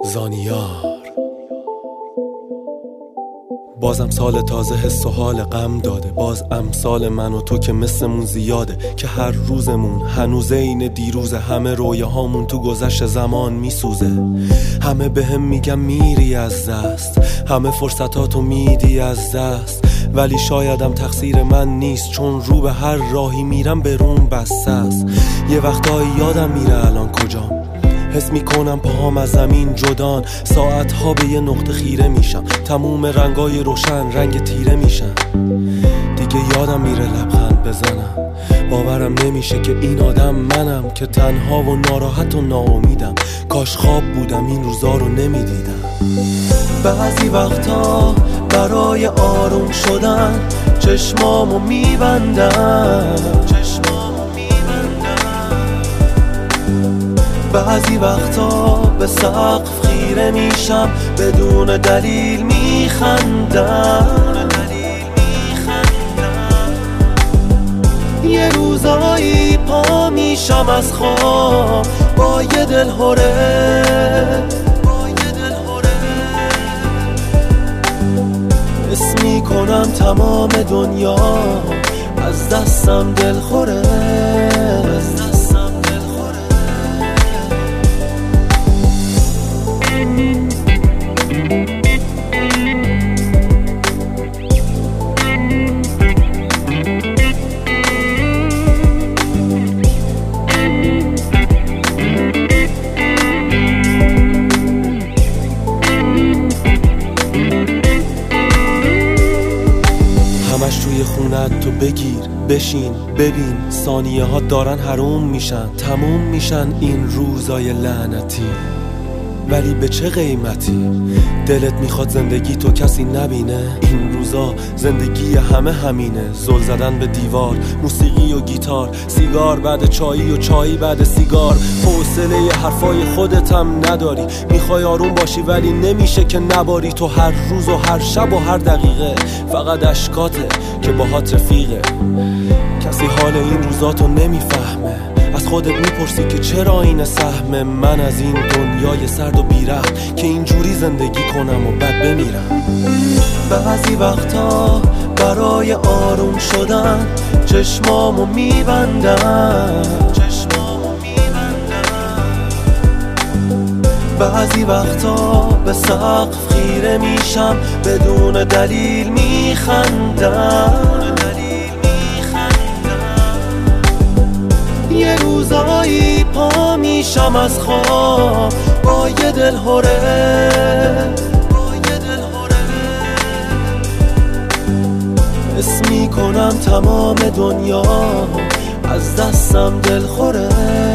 زانیار. بازم سال تازه حس و حال غم داده، باز امثال من و تو که مثلمون زیاده، که هر روزمون هنوز این دیروزه، همه رویاهامون تو گذشت زمان میسوزه. همه بهم میگن میری از دست، همه فرصتاتو میدی از دست، ولی شایدم تقصیر من نیست، چون رو به هر راهی میرم به روم بسته است. یه وقتایی یادم میره الان کجام، حس میکنم پاهام از زمین جدان، ساعتها به یه نقطه خیره میشم، تموم رنگای روشن رنگ تیره میشن. دیگه یادم میره لبخند بزنم، باورم نمیشه که این آدم منم، که تنها و ناراحت و ناامیدم، کاش خواب بودم این روزا رو نمیدیدم. بعضی وقتا برای آروم شدن چشمامو میبندم، بعضی وقتا به سقف خیره میشم، بدون دلیل میخندم. یه روزایی پا میشم از خواب با یه دل هره، حس میکنم تمام دنیا از دستم دل خوره. همش توی خونت تو بگیر بشین ببین، ثانیه ها دارن حروم میشن، تموم میشن این روزای لعنتی، ولی به چه قیمتی؟ دلت میخواد زندگی تو کسی نبینه، این روزا زندگی همه همینه، زل زدن به دیوار، موسیقی و گیتار، سیگار بعد چایی و چایی بعد سیگار، حوصله حرفای خودتم نداری، میخوای آروم باشی ولی نمیشه که نباری، تو هر روز و هر شب و هر دقیقه فقط اشکاته که باهات رفیقه. کسی حال این روزاتو نمیفهمه، از خودت میپرسی که چرا این سهم من از این دنیای سرد و بی‌رحم، که اینجوری زندگی کنم و بعد بمیرم. بعضی وقتا برای آروم شدن چشمامو میبندم، بعضی وقتا به سقف خیره میشم، بدون دلیل میخندم. یه روزایی پا میشم از خواب با یه دل هره، حس میکنم تمام دنیا از دستم دل خوره.